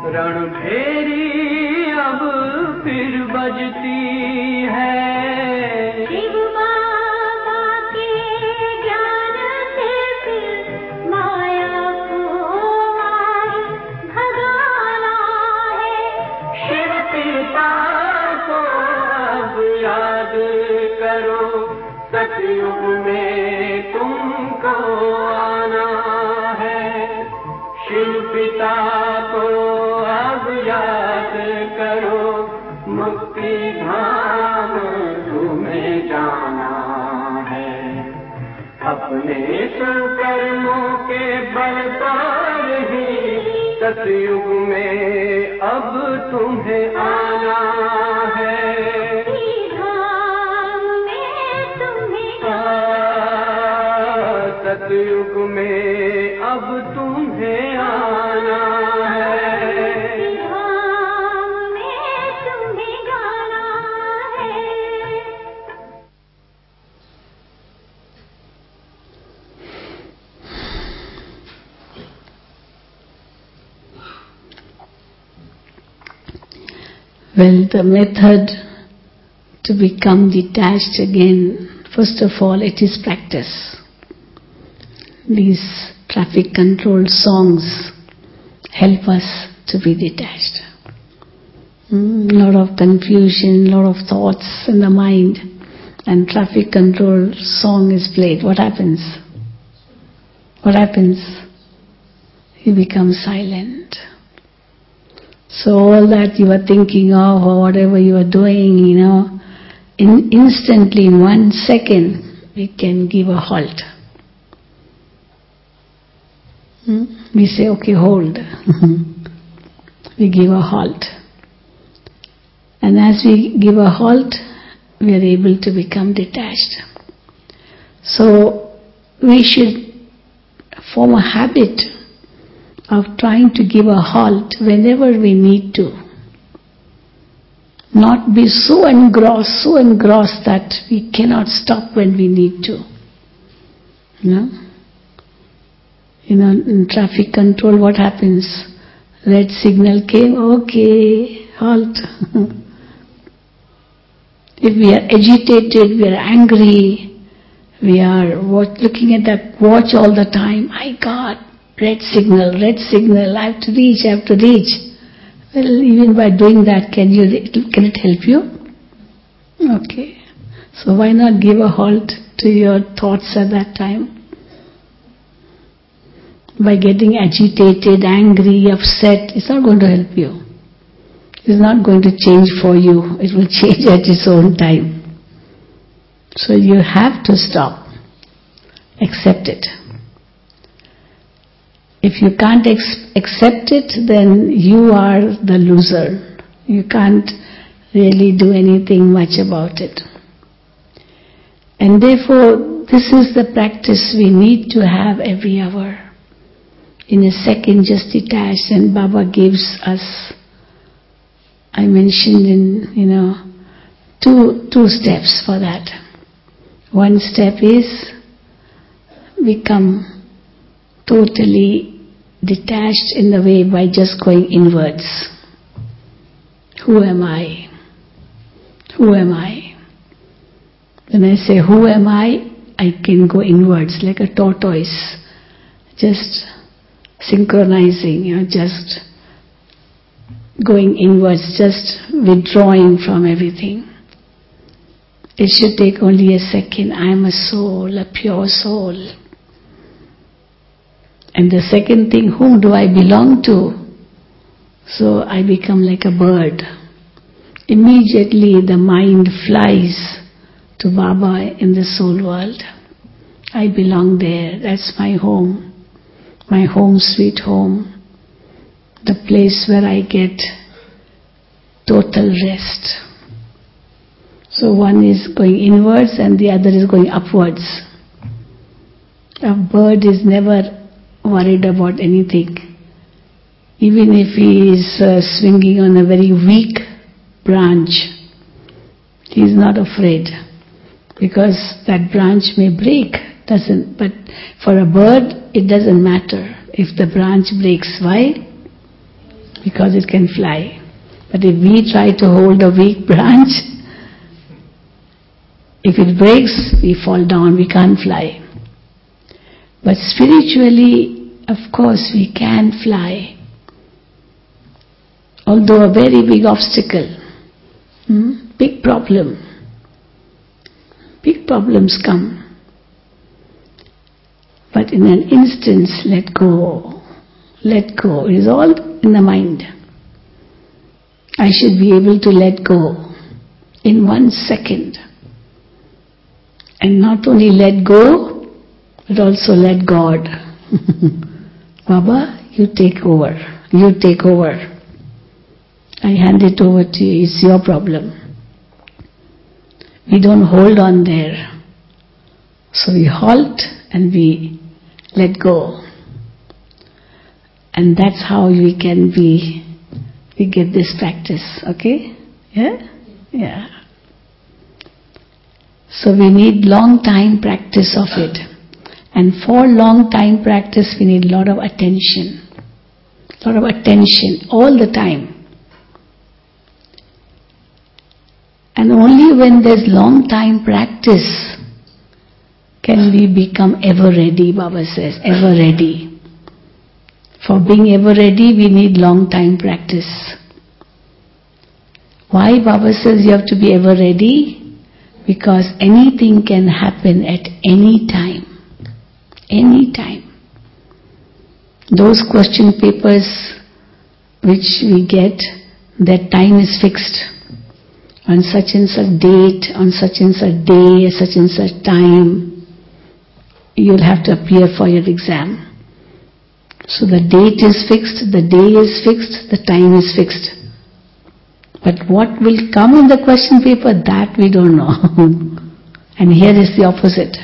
रणभेरी अब फिर बजती है। शिव बाबा के ज्ञान से फिर माया को मार भगाना है। शिव पिता को अब याद करो, सतयुग में तुमको आना है। शिव पिता को अब याद करो, मुक्ति धाम तुम्हें जाना है। अपने सुकर्मों के बल पर ही सतयुग में अब तुम्हें आना है। धाम में तुम्हें सतयुग में अब तुम्हें आना है। धाम में तुम्हें जाना है। Well, the method to become detached again, first of all, it is practice. These traffic control songs help us to be detached. Mm, lot of confusion, lot of thoughts in the mind, and traffic control song is played. What happens? What happens? You become silent. So all that you are thinking of or whatever you are doing, you know, in instantly in one second, we can give a halt. Hmm? We say, okay, hold. We give a halt. And as we give a halt, we are able to become detached. So we should form a habit of trying to give a halt whenever we need to. Not be so engrossed, so engrossed that we cannot stop when we need to. You know? You know, in traffic control, what happens? Red signal came, okay, halt. If we are agitated, we are angry, we are watch, looking at that watch all the time, my God, red signal, red signal, I have to reach, I have to reach. Well, even by doing that, can you can it help you? Okay. So why not give a halt to your thoughts at that time? By getting agitated, angry, upset, it's not going to help you. It's not going to change for you. It will change at its own time. So you have to stop. Accept it. If you can't ex- accept it, then you are the loser. You can't really do anything much about it. And therefore, this is the practice we need to have every hour. In a second, just detached, and Baba gives us, I mentioned in, you know, two, two steps for that. One step is become totally detached in the way by just going inwards. Who am I? Who am I? When I say who am I, I can go inwards like a tortoise, just synchronizing, you know, just going inwards, just withdrawing from everything. It should take only a second. I am a soul, a pure soul. And the second thing, whom do I belong to? So I become like a bird. Immediately the mind flies to Baba in the soul world. I belong there. That's my home. My home sweet home. The place where I get total rest. So one is going inwards and the other is going upwards. A bird is never worried about anything. Even if he is uh, swinging on a very weak branch, he is not afraid, because that branch may break Doesn't, but for a bird, it doesn't matter if the branch breaks. Why? Because it can fly. But if we try to hold a weak branch, if it breaks, we fall down, we can't fly. But spiritually, of course, we can fly. Although a very big obstacle, hmm? big problem. Big problems come. But in an instance, let go. Let go. It is all in the mind. I should be able to let go in one second. And not only let go, but also let God. Baba, you take over. You take over. I hand it over to you. It's your problem. We don't hold on there. So we halt and we let go. And that's how we can be, we get this practice, okay? Yeah? Yeah. So we need long time practice of it. And for long time practice, we need a lot of attention. A lot of attention, all the time. And only when there's long time practice can we become ever ready, Baba says, ever ready. For being ever ready, we need long time practice. Why Baba says you have to be ever ready? Because anything can happen at any time. Any time. Those question papers which we get, that time is fixed. On such and such date, on such and such day, such and such time, you'll have to appear for your exam. So the date is fixed, the day is fixed, the time is fixed. But what will come in the question paper, that we don't know. And here is the opposite.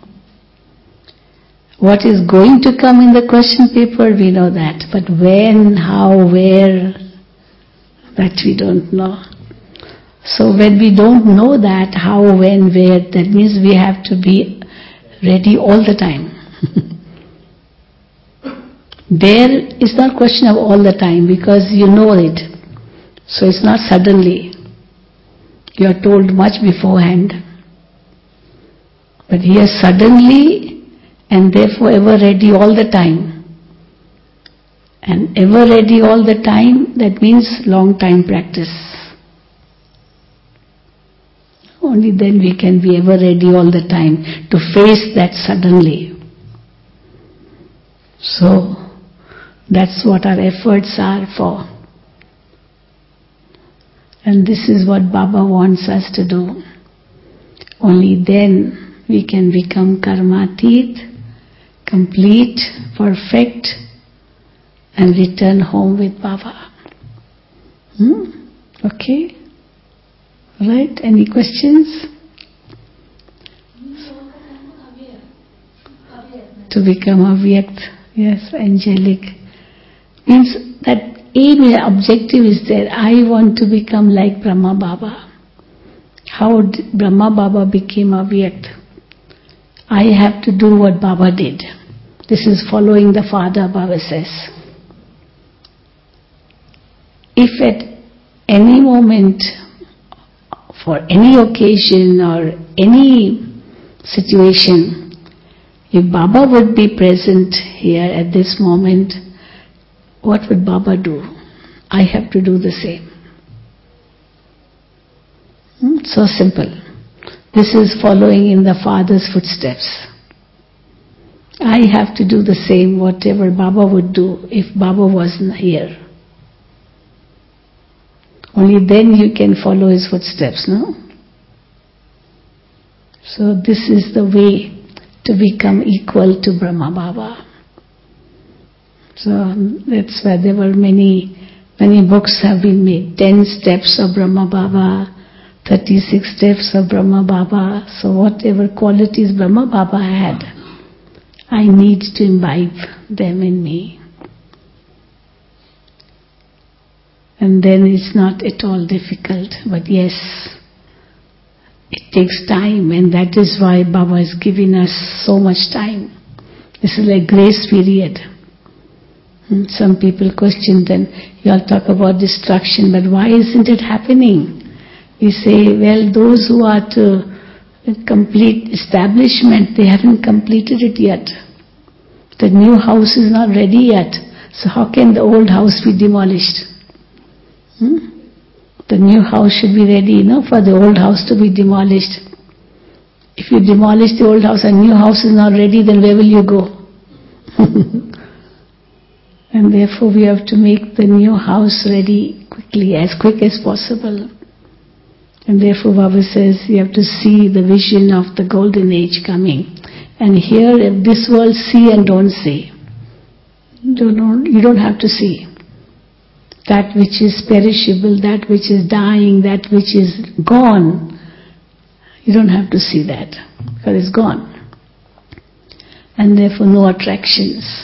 What is going to come in the question paper, we know that. But when, how, where, that we don't know. So when we don't know that, how, when, where, that means we have to be ready all the time. There is not a question of all the time because you know it. So it's not suddenly. You are told much beforehand. But here suddenly and therefore ever ready all the time. And ever ready all the time, that means long time practice. Only then we can be ever ready all the time to face that suddenly. So, that's what our efforts are for. And this is what Baba wants us to do. Only then we can become karmatit, complete, perfect, and return home with Baba. Hmm? Okay? Right? Any questions? To become avyakt, yes, angelic. Means that aim and objective is there. I want to become like Brahma Baba. How did Brahma Baba became avyakt? I have to do what Baba did. This is following the Father, Baba says. If at any moment, for any occasion or any situation, if Baba would be present here at this moment, what would Baba do? I have to do the same. Hmm? So simple. This is following in the Father's footsteps. I have to do the same, whatever Baba would do if Baba wasn't here. Only then you can follow his footsteps, no? So this is the way to become equal to Brahma Baba. So that's why there were many, many books have been made. Ten steps of Brahma Baba, thirty-six steps of Brahma Baba. So whatever qualities Brahma Baba had, I need to imbibe them in me. And then it's not at all difficult, but yes, it It takes time, and that is why Baba is giving us so much time. This is like grace period. Some people question then, you all talk about destruction, but why isn't it happening? We say, well, those who are to complete establishment, they haven't completed it yet. The new house is not ready yet. So how can the old house be demolished? Hmm? The new house should be ready, you know, for the old house to be demolished. If you demolish the old house and new house is not ready, then where will you go? And therefore we have to make the new house ready quickly, as quick as possible. And therefore Baba says you have to see the vision of the golden age coming. And here in this world, see and don't see. You don't, you don't have to see. That which is perishable, that which is dying, that which is gone, you don't have to see that, because it's gone. And therefore no attractions.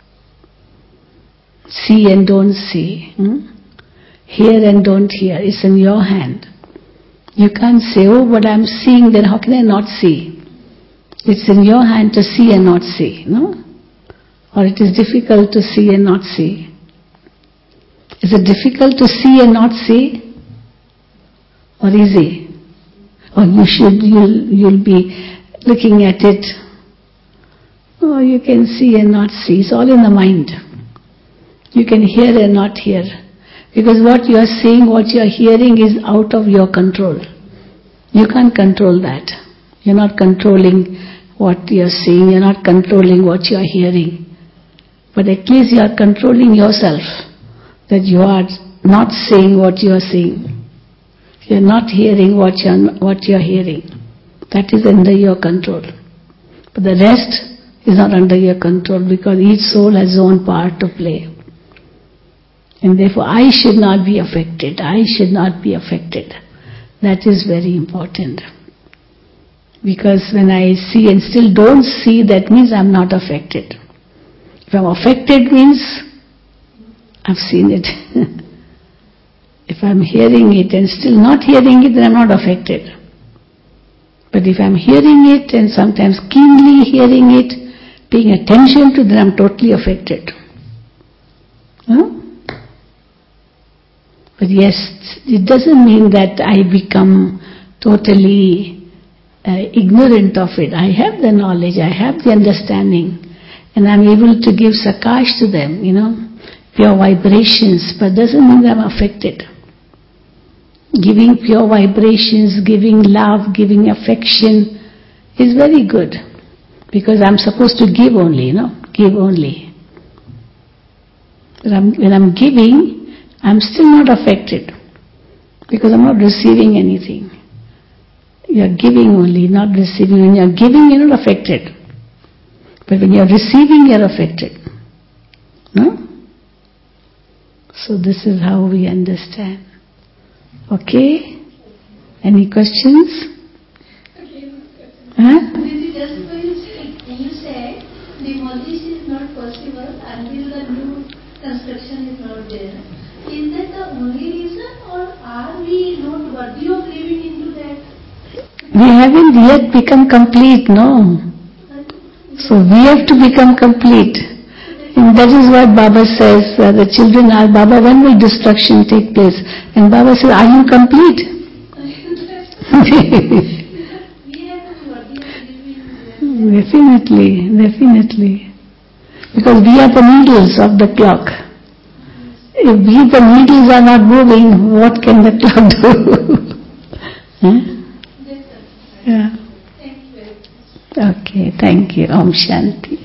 See and don't see. Hmm? Hear and don't hear. It's in your hand. You can't say, oh, but I'm seeing, then how can I not see? It's in your hand to see and not see, no? Or it is difficult to see and not see. Is it difficult to see and not see? Or easy? Or you should, you'll, you'll be looking at it. Oh, you can see and not see. It's all in the mind. You can hear and not hear. Because what you are seeing, what you are hearing is out of your control. You can't control that. You're not controlling what you are seeing. You're not controlling what you are hearing. But at least you are controlling yourself. That you are not saying what you are saying. You are not hearing what you are, what you are hearing. That is under your control. But the rest is not under your control, because each soul has its own part to play. And therefore I should not be affected. I should not be affected. That is very important. Because when I see and still don't see, that means I'm not affected. If I'm affected means I've seen it. If I'm hearing it and still not hearing it, then I'm not affected. But if I'm hearing it and sometimes keenly hearing it, paying attention to it, then I'm totally affected. Huh? But yes, it doesn't mean that I become totally uh, ignorant of it. I have the knowledge, I have the understanding, and I'm able to give sakash to them, you know, pure vibrations, but doesn't mean that I'm affected. Giving pure vibrations, giving love, giving affection is very good, because I'm supposed to give only, you know, give only. But I'm, when I'm giving, I'm still not affected, because I'm not receiving anything. You're giving only, not receiving. When you're giving, you're not affected. But when you're receiving, you're affected. No? So this is how we understand. Okay? Any questions? Huh? Just when you said, when you said demolition is not possible until the new construction is not there. Is that the only reason, or are we not worthy of living into that? We haven't yet become complete, no. So we have to become complete. And that is what Baba says, uh, the children are, Baba, when will destruction take place? And Baba says, are you complete? We have to be worthy of living into that. Definitely, definitely. Because we are the needles of the clock. If we, the needles, are not moving, what can the clock do? Huh? Yes, sir. Yeah. Thank you very much. Okay, thank you. Om Shanti.